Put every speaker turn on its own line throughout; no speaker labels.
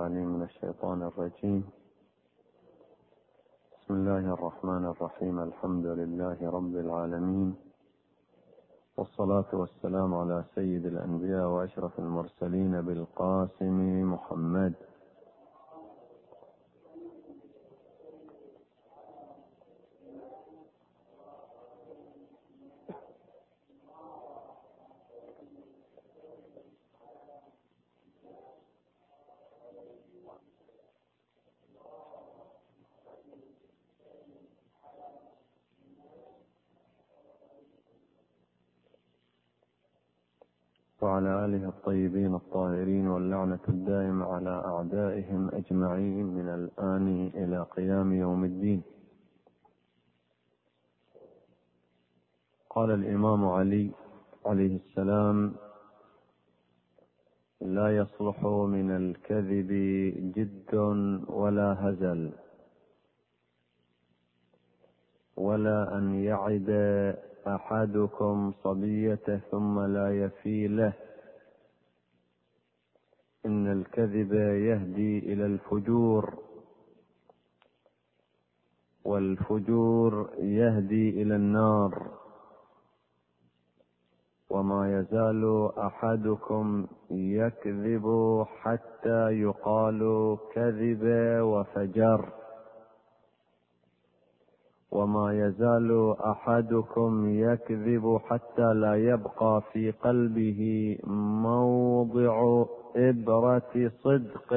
العليم من الشيطان الرجيم. بسم الله الرحمن الرحيم. الحمد لله رب العالمين، والصلاة والسلام على سيد الأنبياء وأشرف المرسلين بالقاسم محمد. وعلى آله الطيبين الطاهرين، واللعنة الدائمة على أعدائهم أجمعين من الآن إلى قيام يوم الدين. قال الإمام علي عليه السلام: لا يصلح من الكذب جد ولا هزل، ولا أن يعد أحدكم صبيته ثم لا يفي له، إن الكذب يهدي إلى الفجور، والفجور يهدي إلى النار، وما يزال أحدكم يكذب حتى يقال كذب وفجر، وما يزال أحدكم يكذب حتى لا يبقى في قلبه موضع إبرة صدق،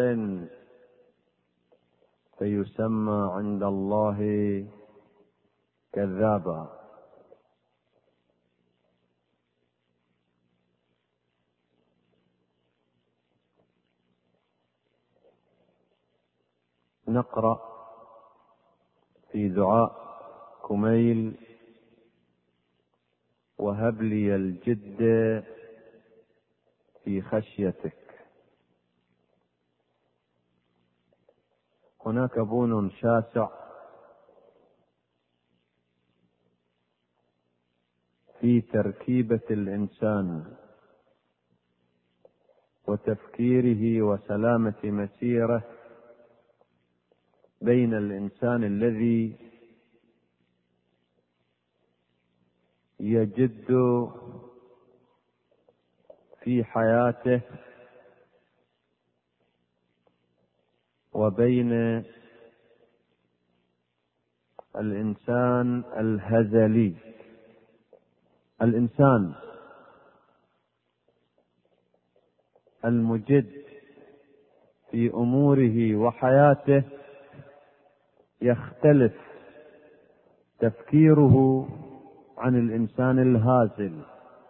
فيسمى عند الله كذابا. نقرأ في دعاء كميل: وهب لي الجد في خشيتك. هناك بون شاسع في تركيبة الإنسان وتفكيره وسلامة مسيره، بين الإنسان الذي يجد في حياته وبين الإنسان الهزلي. الإنسان المجد في أموره وحياته يختلف تفكيره عن الإنسان الهازل،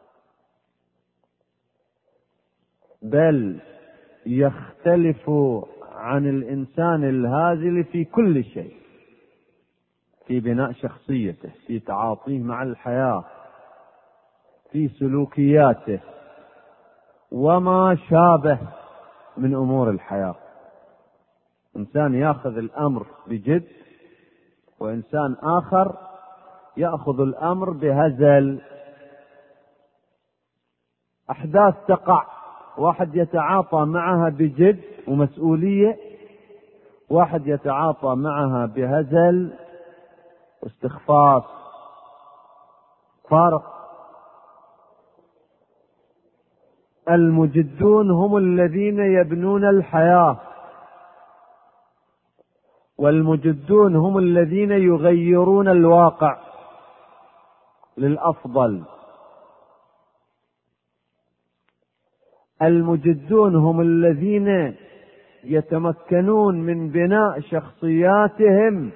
بل يختلف عن الإنسان الهازل في كل شيء، في بناء شخصيته، في تعاطيه مع الحياة، في سلوكياته، وما شابه من أمور الحياة. إنسان يأخذ الأمر بجد، وإنسان آخر يأخذ الأمر بهزل. أحداث تقع، واحد يتعاطى معها بجد ومسؤولية، واحد يتعاطى معها بهزل واستخفاف. فارق. المجدون هم الذين يبنون الحياة، والمجدون هم الذين يغيرون الواقع للأفضل. المجدون هم الذين يتمكنون من بناء شخصياتهم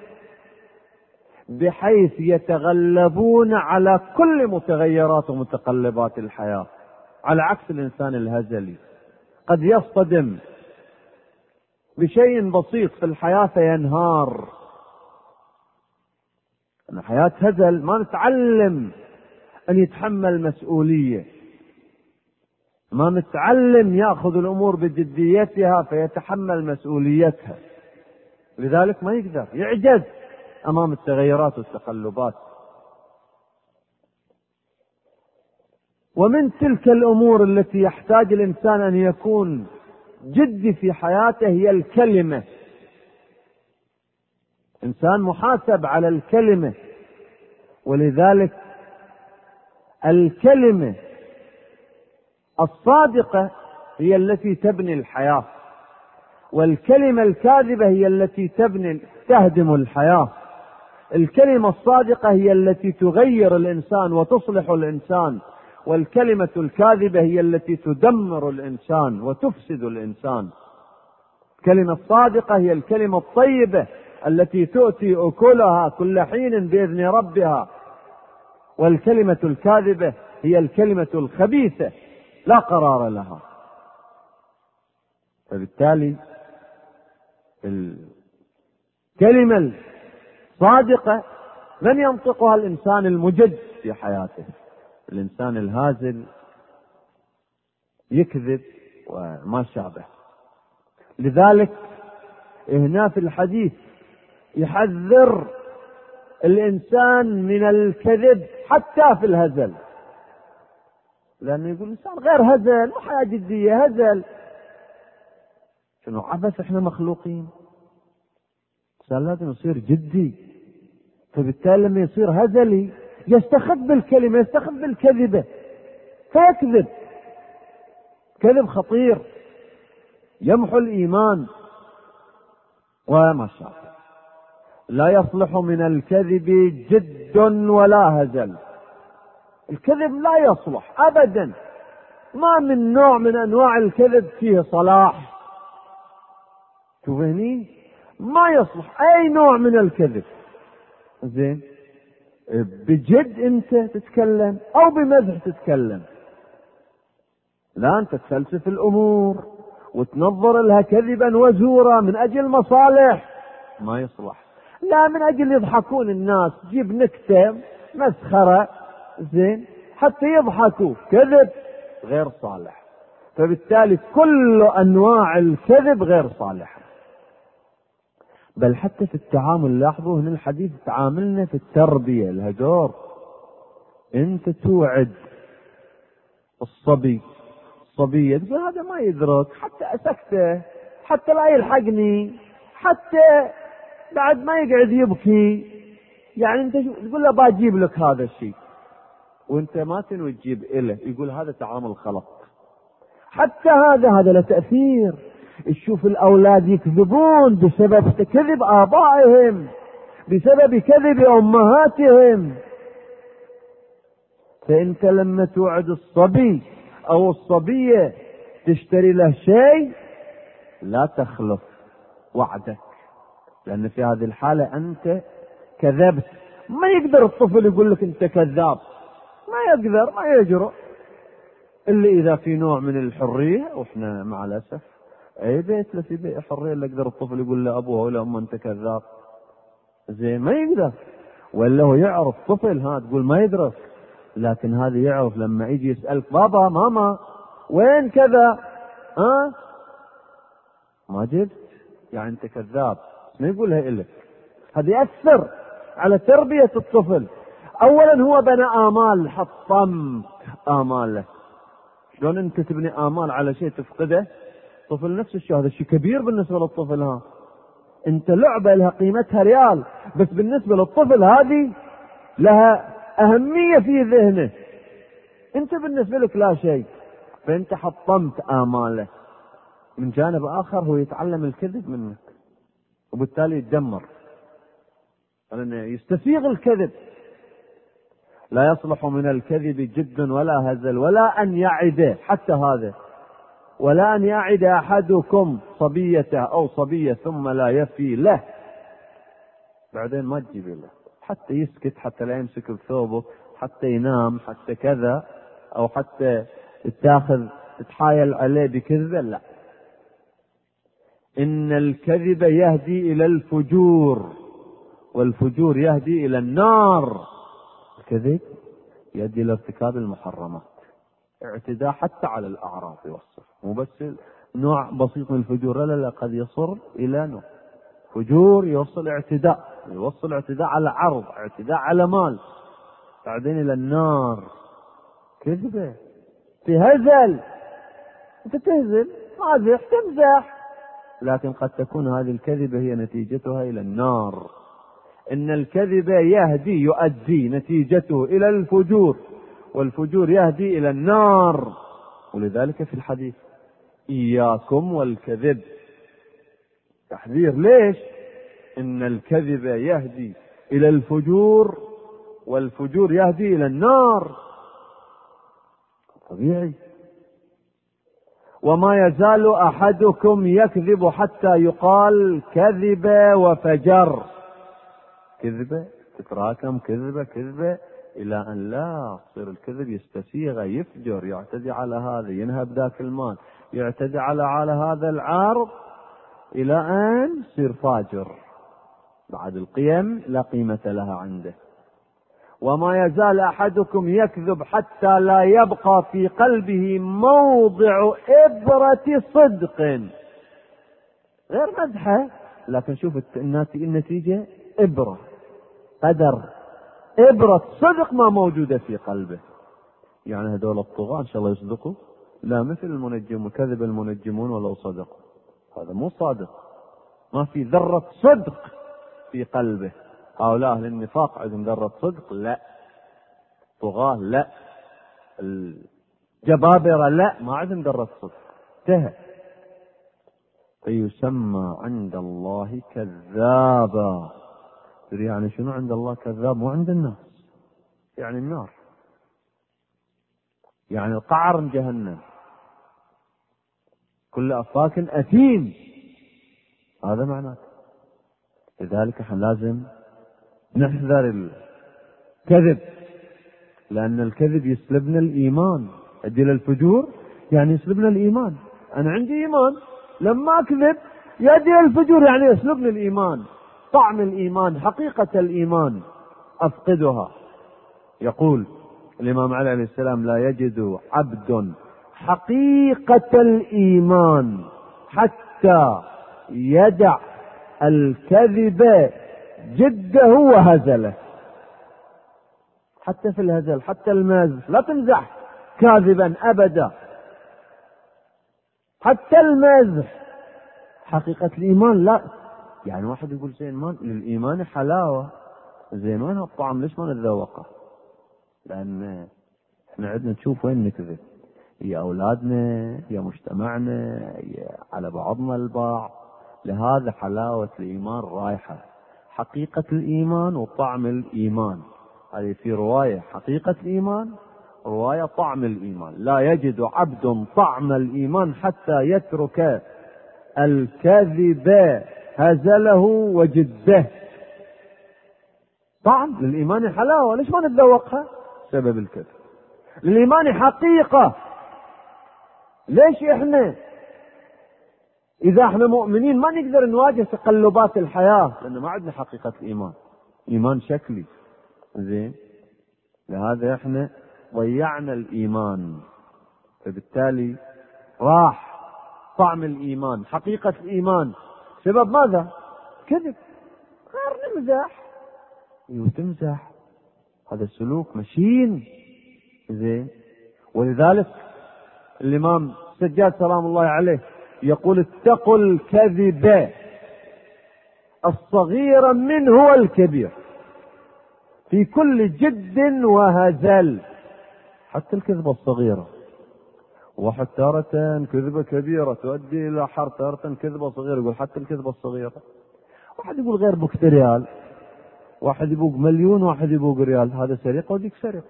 بحيث يتغلبون على كل متغيرات ومتقلبات الحياة، على عكس الإنسان الهزلي. قد يصطدم بشيء بسيط في الحياة فينهار. حياة هزل، ما نتعلم أن يتحمل مسؤولية، ما نتعلم يأخذ الأمور بجديتها فيتحمل مسؤوليتها، لذلك ما يقدر، يعجز أمام التغيرات والتقلبات. ومن تلك الأمور التي يحتاج الإنسان أن يكون
جدي في حياته هي الكلمة. إنسان محاسب على الكلمة، ولذلك الكلمة الصادقة هي التي تبني الحياة، والكلمة الكاذبة هي التي تهدم الحياة. الكلمة الصادقة هي التي تغير الإنسان وتصلح الإنسان، والكلمة الكاذبة هي التي تدمر الإنسان وتفسد الإنسان. الكلمة الصادقة هي الكلمة الطيبة التي تؤتي أكلها كل حين بإذن ربها، والكلمة الكاذبة هي الكلمة الخبيثة لا قرار لها. فبالتالي الكلمة الصادقة من ينطقها؟ الإنسان المجد في حياته. الإنسان الهازل يكذب وما شابه. لذلك هنا في الحديث يحذر الإنسان من الكذب حتى في الهزل، لأنه يقول الإنسان غير هزل وحياة جدية، هزل شنو عبث، احنا مخلوقين. الإنسان لازم يصير جدي، فبالتالي لما يصير هزلي يستخف بالكلمة، يستخف بالكذبة فيكذب. كذب خطير يمحو الإيمان وما شاء. لا يصلح من الكذب جد ولا هزل. الكذب لا يصلح أبدا، ما من نوع من أنواع الكذب فيه صلاح. شوف هني ما يصلح أي نوع من الكذب. زين، بجد أنت تتكلم أو بمزح تتكلم، لا أنت تفلسف الأمور وتنظر لها كذبا وزورا من أجل مصالح، ما يصلح. لا من أجل يضحكون الناس، جيب نكتة مسخرة زين حتى يضحكوا، كذب غير صالح. فبالتالي كل أنواع الكذب غير صالحة. بل حتى في التعامل، لاحظوا هنا الحديث تعاملنا في التربية، الهجور. انت توعد الصبية تقول هذا ما يدرك، حتى أسكته، حتى لا يلحقني، حتى بعد ما يقعد يبكي، يعني انت تقول له بجيب لك هذا الشيء وانت ما تنوي تجيب إله، يقول هذا تعامل خلط. حتى هذا له تأثير. تشوف الأولاد يكذبون بسبب كذب آبائهم، بسبب كذب أمهاتهم. فأنت لما توعد الصبي أو الصبية تشتري له شيء لا تخلف وعدك، لأن في هذه الحالة أنت كذبت. ما يقدر الطفل يقول لك أنت كذاب، ما يقدر، ما يجرؤ، إلا إذا في نوع من الحرية. وإحنا مع الأسف أي بيت لا في بيت حرية اللي يقدر الطفل يقول لأبوه ولا أمه أنت كذاب، زين ما يقدر. ولا هو يعرف طفل تقول ما يدرك، لكن هذا يعرف لما يجي يسألك بابا ماما وين كذا، ما جبت، يعني أنت كذاب، ما يقولها إلك. هذا يأثر على تربية الطفل. أولا هو بنى آمال، حطم آماله. شلون أنت تبني آمال على شيء تفقده؟ طفل نفس الشيء، هذا شيء كبير بالنسبة للطفل. أنت لعبة لها قيمتها ريال، بس بالنسبة للطفل هذه لها أهمية في ذهنه، أنت بالنسبة لك لا شيء. فأنت حطمت آماله. من جانب آخر هو يتعلم الكذب منك، وبالتالي يتدمر، لأنه يستسيغ الكذب. لا يصلح من الكذب جد ولا هزل، ولا أن يعد، حتى هذا، ولا أن يعد أحدكم صبيته أو صبية ثم لا يفي له، بعدين ما تجيب له، حتى يسكت، حتى لا يمسك بثوبه، حتى ينام، حتى كذا، أو حتى تتحايل عليه بكذبة، لا. إن الكذب يهدي إلى الفجور، والفجور يهدي إلى النار. الكذب يهدي إلى ارتكاب المحرمات، اعتداء حتى على الأعراض يوصل، مو بس نوع بسيط من الفجور، لا قد يصل إلى نوع فجور يوصل اعتداء على عرض، اعتداء على مال، بعدين إلى النار. كذبة في هزل، أنت تهزل مازح تمزح، لكن قد تكون هذه الكذبة هي نتيجتها إلى النار. إن الكذب يؤدي نتيجته إلى الفجور، والفجور يهدي إلى النار. ولذلك في الحديث إياكم والكذب، تحذير. ليش؟ إن الكذب يهدي إلى الفجور، والفجور يهدي إلى النار، طبيعي. وما يزال أحدكم يكذب حتى يقال كذب وفجر. كذبة تتراكم، كذبة إلى أن لا تصير الكذب يستسيغ، يفجر، يعتدي على هذا، ينهب ذاك المال، يعتدي على هذا العرض، إلى أن يصير فاجر. بعد القيم لا قيمة لها عنده. وما يزال أحدكم يكذب حتى لا يبقى في قلبه موضع إبرة صدق، غير مزحة، لكن شوف النتيجة إبرة، قدر إبرة صدق ما موجودة في قلبه. يعني هذول الطغاة إن شاء الله يصدقوا؟ لا، مثل المنجم، كذب المنجمون ولو صدقوا. هذا مو صادق، ما في ذرة صدق في قلبه. هؤلاء أهل النفاق عندهم ذرة صدق؟ لا. طغاة لا، الجبابرة لا، ما عندهم ذرة صدق، انتهى. فيسمى عند الله كذابا. يعني شنو عند الله كذاب؟ مو عند الناس، يعني النار، يعني القعر من جهنم، كل أفاك أثيم، هذا معناته. لذلك احنا لازم نحذر الكذب، لأن الكذب يسلبنا الإيمان، يؤدي إلى الفجور، يعني يسلبنا الإيمان. أنا عندي إيمان، لما أكذب يؤدي إلى الفجور، يعني يسلبني الإيمان، طعم الإيمان، حقيقة الإيمان أفقدها. يقول الإمام علي عليه السلام: لا يجد عبد حقيقة الإيمان حتى يدع الكذب جده وهزله. حتى في الهزل، حتى المازح، لا تمزح كاذبا أبدا، حتى المازح. حقيقة الإيمان لا. يعني واحد يقول زين للإيمان حلاوة، زين وين الطعم؟ ليش ما نتذوقه؟ لأن احنا عندنا نشوف وين نكذب، يا أولادنا، يا مجتمعنا، يا على بعضنا البعض. لهذا حلاوة الإيمان رايحة، حقيقة الإيمان وطعم الإيمان. هذه في رواية حقيقة الإيمان، رواية طعم الإيمان. لا يجد عبد طعم الإيمان حتى يترك الكذب هزله وجده. طعم للإيمان حلاوة، ليش ما نتذوقها؟ سبب الكذب. للإيمان حقيقة، ليش احنا إذا احنا مؤمنين ما نقدر نواجه تقلبات الحياة؟ لأن ما عندنا حقيقة الإيمان، إيمان شكلي. زين، لهذا احنا ضيعنا الإيمان، فبالتالي راح طعم الإيمان، حقيقة الإيمان. سبب ماذا؟ كذب. غير نمزح، وتمزح، هذا السلوك مشين. زين، ولذلك الإمام السجاد سلام الله عليه يقول: اتقوا الكذب الصغير منه والكبير في كل جد وهزل. حتى الكذبة الصغيرة، واحد تارة كذبة كبيرة تؤدي إلى حرب، تارة كذبة صغيرة. يقول حتى الكذبة الصغيرة. واحد يقول غير بوك ريال، واحد يبوق مليون، واحد يبوق ريال، هذا سرقة وديك سرقة،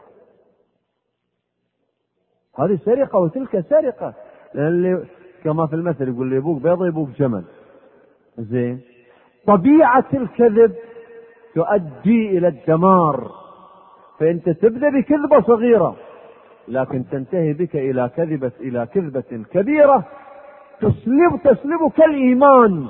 هذه سرقة وتلك سرقة. لأن اللي كما في المثل يقول اللي يبوق بيضة يبوق جمل. زين، طبيعة الكذب تؤدي إلى الدمار. فأنت تبدأ بكذبة صغيرة، لكن تنتهي بك إلى كذبة كبيرة تسلبك الإيمان.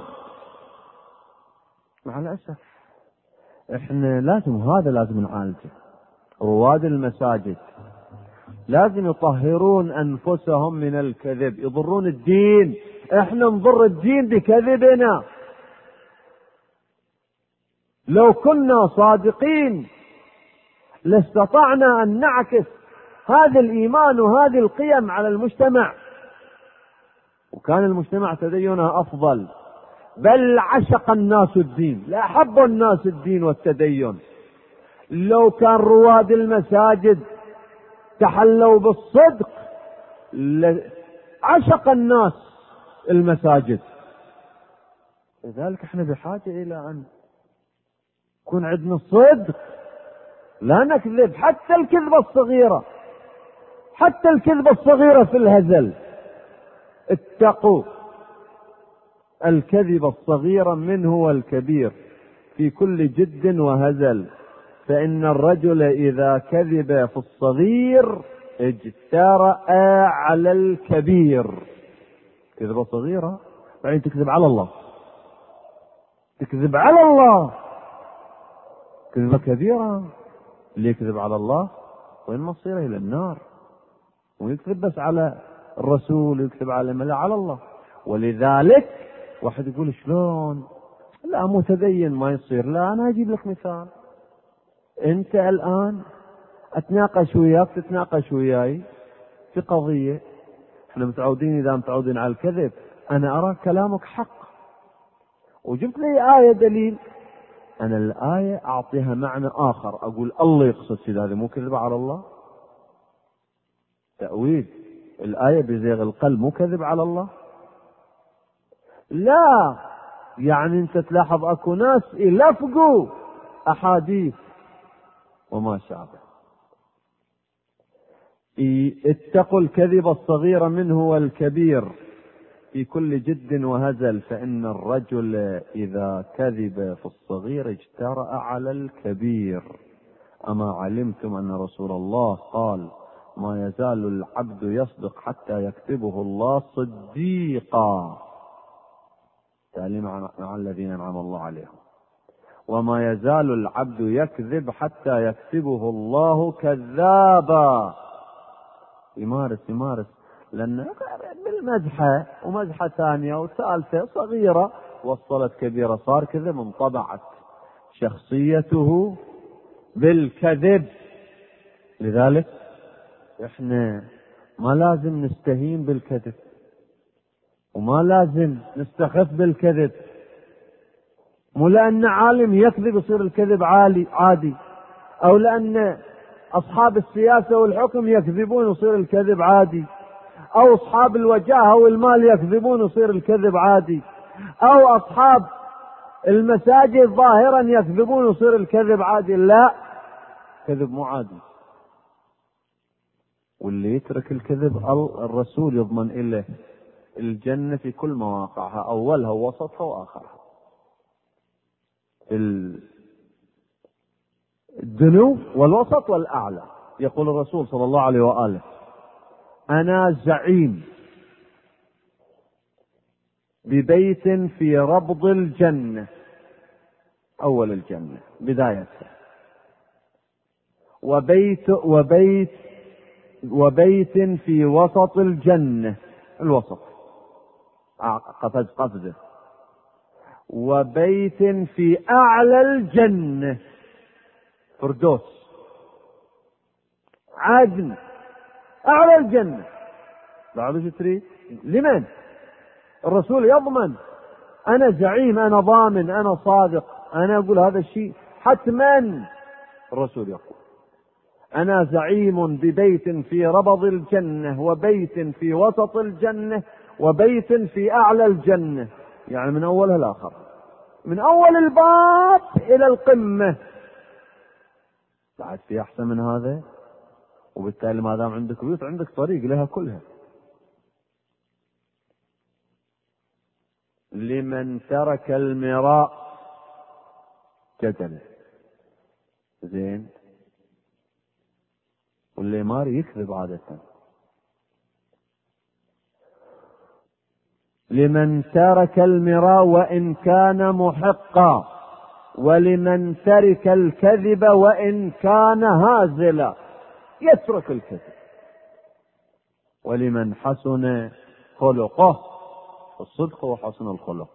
مع الأسف احنا لازم نعالجه. رواد المساجد لازم يطهرون أنفسهم من الكذب، يضرون الدين. احنا نضر الدين بكذبنا. لو كنا صادقين لاستطعنا أن نعكس هذا الإيمان وهذه القيم على المجتمع. وكان المجتمع تدينه أفضل، بل عشق الناس الدين، لا أحب الناس الدين والتدين. لو كان رواد المساجد تحلوا بالصدق عشق الناس المساجد. لذلك احنا بحاجة إلى أن يكون عندنا الصدق، لا نكذب، حتى الكذبة الصغيرة، حتى الكذبة الصغيرة في الهزل. اتقوا الكذب الصغير منه والكبير في كل جد وهزل، فإن الرجل إذا كذب في الصغير اجترأ على الكبير. كذبة صغيرة بعدين تكذب على الله، تكذب على الله. كذبة كبيرة اللي يكذب على الله وين مصيره؟ إلى النار. ويكذب بس على الرسول، يكذب على من؟ لا، على الله. ولذلك واحد يقول شلون؟ لا متدين ما يصير. لا، أنا أجيب لك مثال. أنت الآن أتناقش وياك، تتناقش وياي في قضية، احنا متعودين، إذا متعودين على الكذب أنا أرى كلامك حق وجبت لي آية دليل، أنا الآية أعطيها معنى آخر، أقول الله يقصد كذا، هذا مو كذب على الله؟ تأويل الآية بزيغ القلب، مو كذب على الله؟ لا، يعني أنت تلاحظ أكو ناس يلفقوا أحاديث وما شابه. اتقوا الكذب الصغير منه والكبير في كل جد وهزل، فإن الرجل إذا كذب في الصغير اجترأ على الكبير. أما علمتم أن رسول الله قال: ما يزال العبد يصدق حتى يكتبه الله صديقا، تعليم مع الذين أنعم الله عليهم. وما يزال العبد يكذب حتى يكتبه الله كذابا. يمارس لأن بالمزحة ومزحة ثانية وثالثة صغيرة وصلت كبيرة، صار كذب، انطبعت شخصيته بالكذب. لذلك احنا ما لازم نستهين بالكذب، وما لازم نستخف بالكذب. مو لأن عالم يكذب يصير الكذب عادي، أو لأن أصحاب السياسة والحكم يكذبون يصير الكذب عادي، أو أصحاب الوجاهة والمال يكذبون يصير الكذب عادي، أو أصحاب المساجد ظاهرا يكذبون يصير الكذب عادي. لا، كذب مو عادي. واللي يترك الكذب الرسول يضمن إله الجنة في كل مواقعها، أولها ووسطها وآخرها. الدنو والوسط والأعلى. يقول الرسول صلى الله عليه وآله: أنا زعيم ببيت في ربض الجنة، أول الجنة بدايتها، وبيت في وسط الجنة، الوسط قفزه، وبيت في أعلى الجنة، فردوس، عدن، أعلى الجنة. بعد شو تريد؟ لمن؟ الرسول يضمن. أنا زعيم، أنا ضامن، أنا صادق، أنا أقول هذا الشيء حتما. الرسول يقول: أنا زعيم ببيت في ربض الجنة، وبيت في وسط الجنة، وبيت في أعلى الجنة. يعني من أولها الآخر، من أول الباب إلى القمة. بعد في أحسن من هذا؟ وبالتالي ما دام عندك بيوت عندك طريق لها كلها. لمن ترك المراء جدل. زين، واللي ماري يكذب عادة. لمن ترك المراء وإن كان محقا، ولمن ترك الكذب وإن كان هازلا. يترك الكذب. ولمن حسن خلقه، الصدق وحسن الخلق.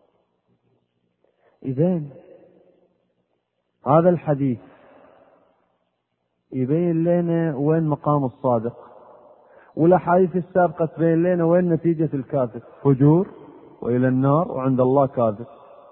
إذن هذا الحديث يبين لنا وين مقام الصادق، والأحاديث السابقة تبين لنا وين نتيجة الكاذب، فجور وإلى النار، وعند الله كاذب.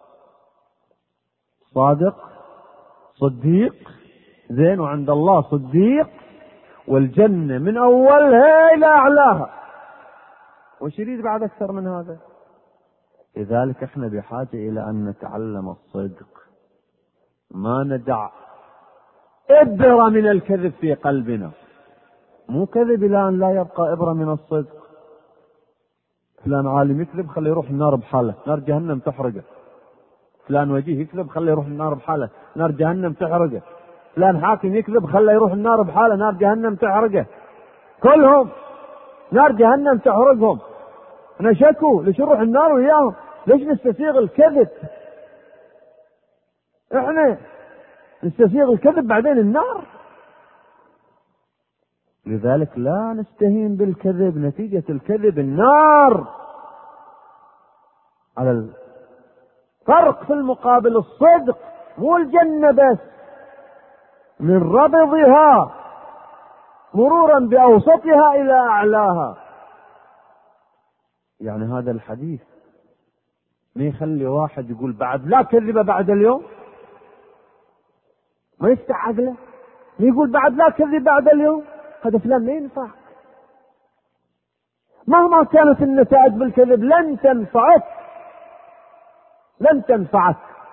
صادق صديق زين، وعند الله صديق، والجنة من أولها إلى أعلاها. وش يريد بعد أكثر من هذا؟ لذلك احنا بحاجة إلى أن نتعلم الصدق، ما ندع إبرة من الكذب في قلبنا. مو كذب إلى أن لا يبقى إبرة من الصدق. فلان عالم يكذب خليه يروح النار بحاله، نار جهنم تحرقه. فلان وجيه يكذب خليه يروح النار بحاله، نار جهنم تحرقه. فلان حاكم يكذب خليه يروح النار بحاله، نار جهنم تحرقه. كلهم نار جهنم تحرقهم. نشكوا ليش نروح النار وياهم؟ ليش نستسيغ الكذب؟ احنا نستسيغ الكذب بعدين النار. لذلك لا نستهين بالكذب، نتيجة الكذب النار. على الفرق في المقابل الصدق، مو الجنة بس، من ربضها مرورا بأوسطها إلى أعلاها. يعني هذا الحديث ما يخلي واحد يقول بعد لا كذب بعد اليوم، ما يفتح عقله يقول بعد لا كذب بعد اليوم. هذا فلان ما ينفع. مهما كانت النتائج بالكذب لن تنفعك، لن تنفعك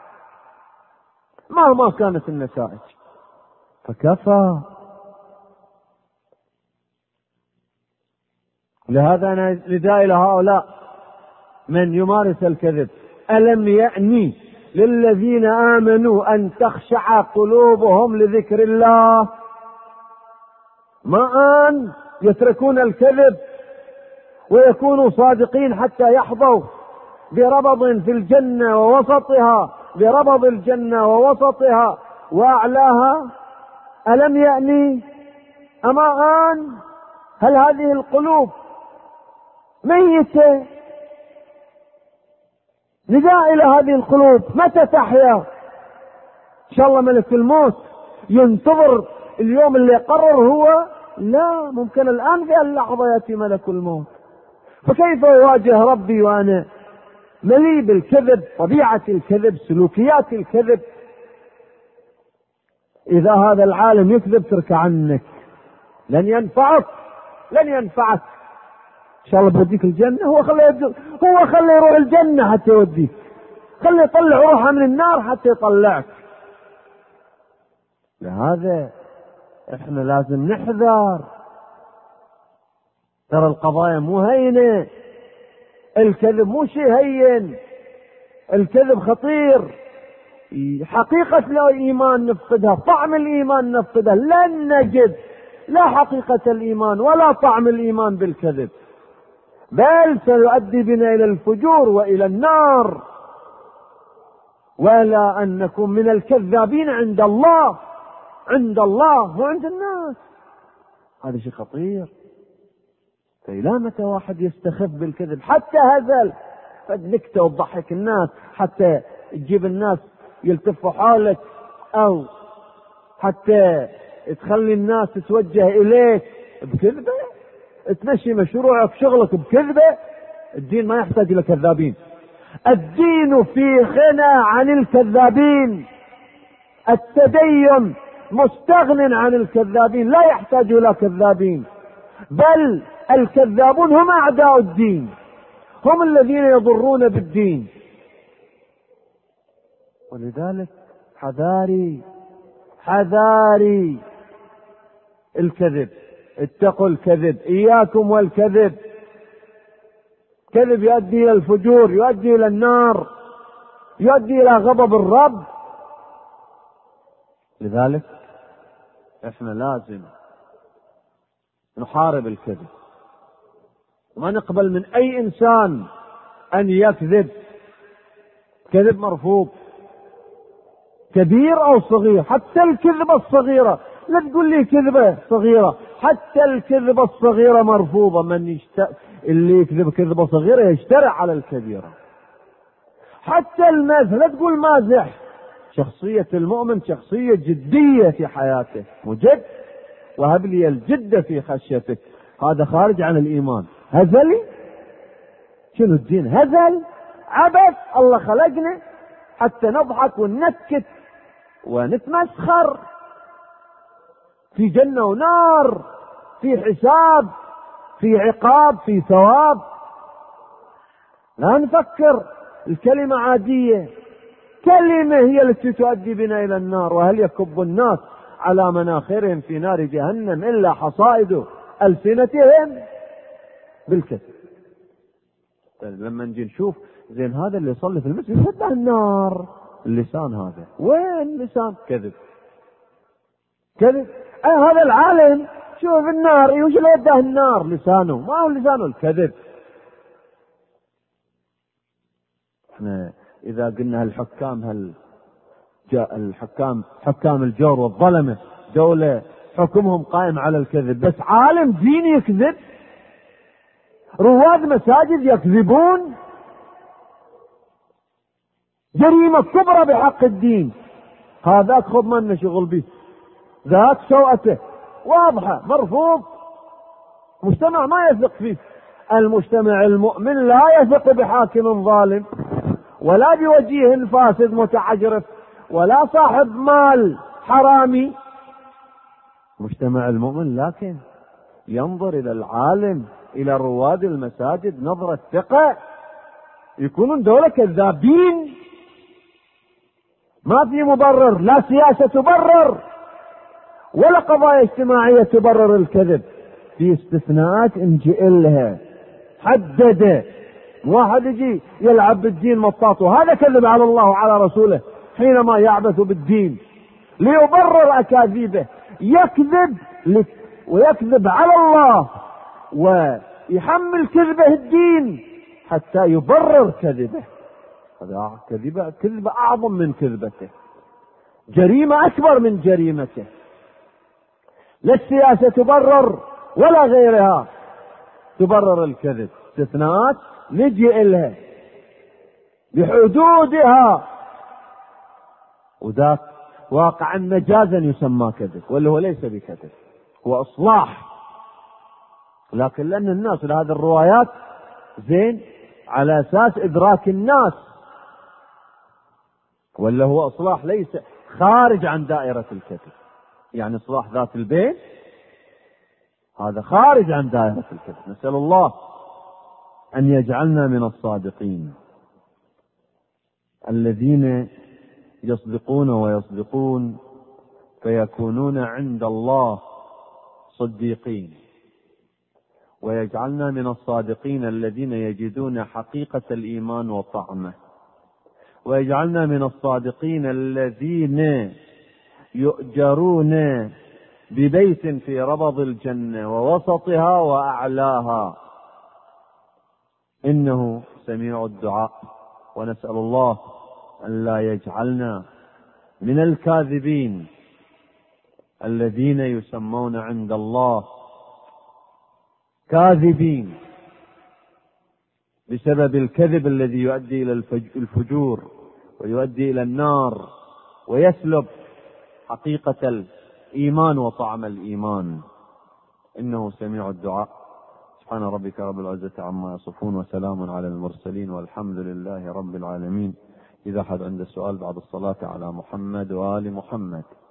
مهما كانت النتائج. فكفى. لهذا أنا نداء إلى هؤلاء من يمارس الكذب: ألم يأني للذين آمنوا أن تخشع قلوبهم لذكر الله؟ ما أن يتركون الكذب ويكونوا صادقين حتى يحظوا بربض في الجنة ووسطها، بربض الجنة ووسطها وأعلاها. ألم يأني؟ أما أن؟ هل هذه القلوب ميتة؟ نداء إلى هذه القلوب: متى تحيا؟ إن شاء الله ملك الموت ينتظر اليوم اللي يقرر هو؟ لا، ممكن الآن في اللحظة يأتي ملك الموت. فكيف أواجه ربي وأنا مليء بالكذب، طبيعة الكذب، سلوكيات الكذب؟ إذا هذا العالم يكذب ترك عنك، لن ينفعك، لن ينفعك. إن شاء الله بوديك الجنة، هو خليه يروح الجنة حتى يوديك، خليه يطلع روحه من النار حتى يطلعك. لهذا احنا لازم نحذر. ترى القضايا مو هينة، الكذب مو شيء هين، الكذب خطير. حقيقة الإيمان نفقدها، طعم الإيمان نفقدها، لن نجد لا حقيقة الإيمان ولا طعم الإيمان بالكذب، بل سيؤدي بنا إلى الفجور وإلى النار، ولا أن نكون من الكذابين عند الله، عند الله وعند الناس. هذا شيء خطير. فإلى متى واحد يستخف بالكذب؟ حتى هزل فدنكته وتضحك الناس، حتى تجيب الناس يلتفوا حولك، أو حتى تخلي الناس تتوجه إليك بكذبة، تمشي مشروعك شغلك بكذبة. الدين ما يحتاج إلى كذابين، الدين في غنى عن الكذابين، التدين مستغن عن الكذابين، لا يحتاج إلى كذابين، بل الكذابون هم أعداء الدين، هم الذين يضرون بالدين. ولذلك حذاري حذاري الكذب، اتقوا الكذب، إياكم والكذب. كذب يؤدي إلى الفجور، يؤدي إلى النار، يؤدي إلى غضب الرب. لذلك احنا لازم نحارب الكذب، وما نقبل من أي إنسان أن يكذب. كذب مرفوض، كبير أو صغير. حتى الكذبة الصغيرة، لا تقول لي كذبة صغيرة، حتى الكذبة الصغيرة مرفوضة. اللي يكذب كذبة صغيرة يشترع على الكبيرة. حتى المزح، لا تقول مازح. شخصية المؤمن شخصية جدية في حياته، مجد، وهب لي الجد في خشيتك. هذا خارج عن الإيمان. هزلي؟ شنو الدين؟ هزل عبث. الله خلقنا حتى نضحك وننكت ونتمسخر. في جنة ونار، في حساب، في عقاب، في ثواب. لا نفكر الكلمة عادية، كلمة هي التي تؤدي بنا إلى النار. وهل يكب الناس على مناخرهم في نار جهنم إلا حصائد ألسنتهم بالكذب. لما نجي نشوف زين هذا اللي يصلي في المسجد يفتح النار، اللسان هذا وين؟ اللسان كذب كذب. هذا العالم شوف النار، وش اللي يده النار؟ لسانه. ما هو لسانه الكذب. احنا اذا قلنا الحكام حكام الجور والظلمة دولة حكمهم قائم على الكذب، بس عالم دين يكذب؟ رواد مساجد يكذبون؟ جريمة كبرى بحق الدين. هذاك خذ منه شغل به، ذاك سوءته واضحة، مرفوض. مجتمع ما يثق فيه. المجتمع المؤمن لا يثق بحاكم ظالم، ولا بوجيه فاسد متعجرف، ولا صاحب مال حرامي. مجتمع المؤمن لكن ينظر إلى العالم، إلى رواد المساجد نظرة ثقة. يكونون دولة كذابين، ما في مبرر، لا سياسة تبرر ولا قضايا اجتماعية تبرر الكذب. في استثناءات نجئلها حدده. واحد يجي يلعب بالدين مطاط، وهذا كذب على الله وعلى رسوله حينما يعبث بالدين ليبرر أكاذيبه. يكذب ويكذب على الله ويحمل كذبه الدين حتى يبرر كذبه. هذا كذبة أعظم من كذبته، جريمة أكبر من جريمته. لا السياسة تبرر ولا غيرها تبرر الكذب. استثناءات نجي إلها بحدودها، وذاك واقعا مجازا يسمى كذب، ولا هو ليس بكذب، هو إصلاح. لكن لأن الناس لهذه الروايات زين على أساس إدراك الناس، ولا هو إصلاح ليس خارج عن دائرة الكذب. يعني إصلاح ذات البين هذا خارج عن دائرة الكذب. نسأل الله أن يجعلنا من الصادقين الذين يصدقون ويصدقون فيكونون عند الله صديقين، ويجعلنا من الصادقين الذين يجدون حقيقة الإيمان وطعمه، ويجعلنا من الصادقين الذين يؤجرون ببيت في ربض الجنة ووسطها وأعلاها، إنه سميع الدعاء. ونسأل الله أن لا يجعلنا من الكاذبين الذين يسمون عند الله كاذبين بسبب الكذب الذي يؤدي إلى الفجور ويؤدي إلى النار ويسلب حقيقة الإيمان وطعم الإيمان. إنه سميع الدعاء. سبحان ربك رب العزة عما يصفون وسلام على المرسلين والحمد لله رب العالمين. إذا أحد عنده سؤال بعد الصلاة على محمد وآل محمد.